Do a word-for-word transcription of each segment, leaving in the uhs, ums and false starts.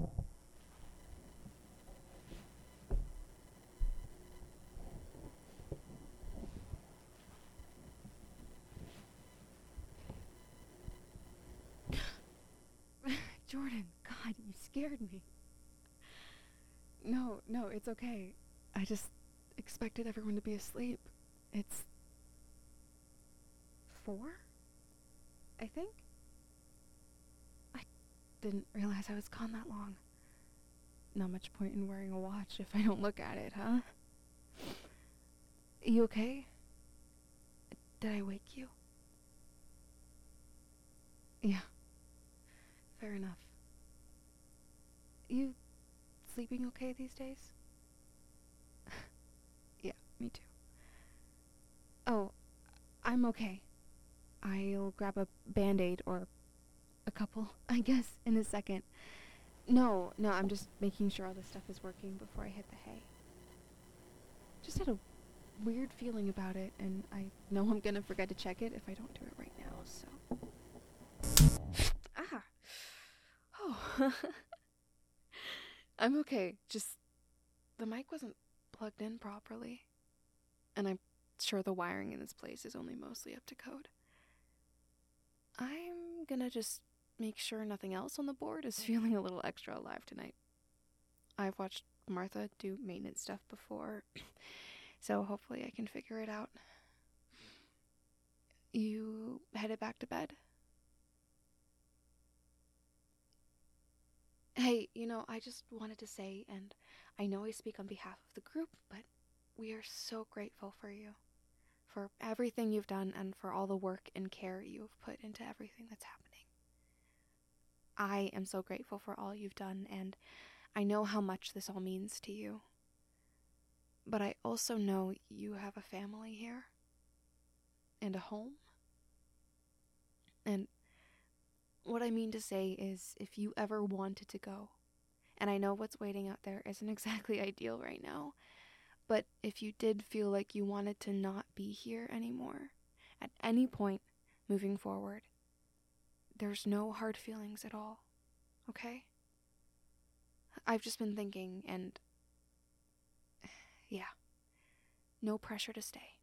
Jordan, God, you scared me. No, no, it's okay. I just expected everyone to be asleep. It's four, I think? I didn't realize I was gone that long. Not much point in wearing a watch if I don't look at it, huh? You okay? Did I wake you? Yeah, fair enough. You sleeping okay these days? Yeah, me too. Oh, I'm okay. I'll grab a band-aid or a couple, I guess, in a second. No, no, I'm just making sure all this stuff is working before I hit the hay. Just had a weird feeling about it, and I know I'm gonna forget to check it if I don't do it right now, so... Ah! Oh. I'm okay, just... the mic wasn't plugged in properly. And I'm sure the wiring in this place is only mostly up to code. I'm gonna just make sure nothing else on the board is feeling a little extra alive tonight. I've watched Martha do maintenance stuff before, so hopefully I can figure it out. You headed back to bed? Hey, you know, I just wanted to say, and I know I speak on behalf of the group, but we are so grateful for you. For everything you've done and for all the work and care you've put into everything that's happening. I am so grateful for all you've done, and I know how much this all means to you. But I also know you have a family here. And a home. And what I mean to say is, if you ever wanted to go, and I know what's waiting out there isn't exactly ideal right now, but if you did feel like you wanted to not be here anymore, at any point moving forward, there's no hard feelings at all, okay? I've just been thinking, and yeah, no pressure to stay.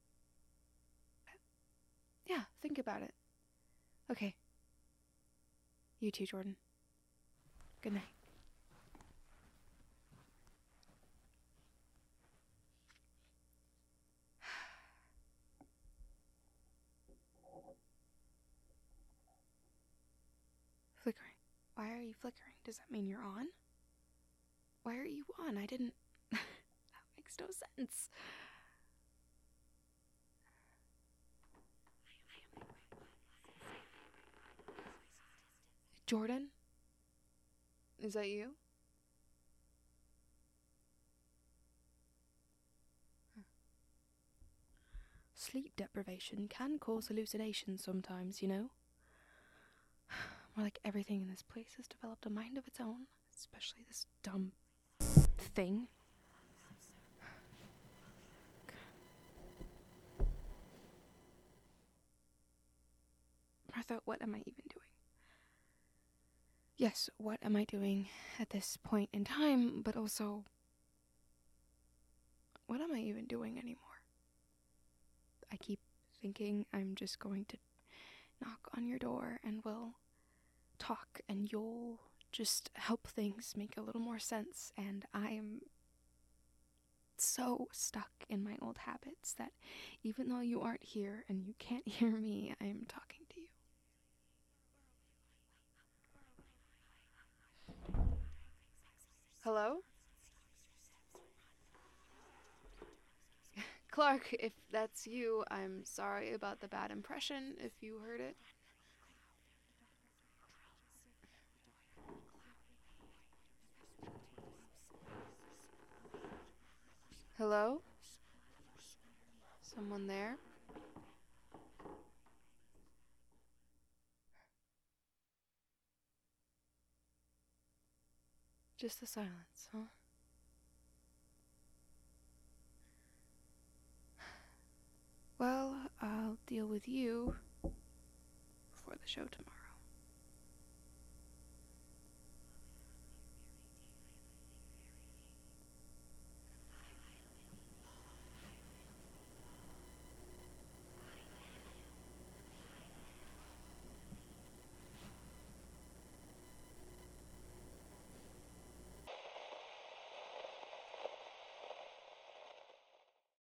Yeah, think about it. Okay. You too, Jordan. Good night. Flickering. Why are you flickering? Does that mean you're on? Why are you on? I didn't... That makes no sense. Jordan? Is that you? Huh. Sleep deprivation can cause hallucinations sometimes, you know? More like everything in this place has developed a mind of its own, especially this dumb thing. Martha, what am I even doing? Yes, what am I doing at this point in time, but also, what am I even doing anymore? I keep thinking I'm just going to knock on your door and we'll talk and you'll just help things make a little more sense, and I'm so stuck in my old habits that even though you aren't here and you can't hear me, I'm talking to you. Hello? Clark, if that's you, I'm sorry about the bad impression if you heard it. Hello? Someone there? Just the silence, huh? Well, I'll deal with you before the show tomorrow.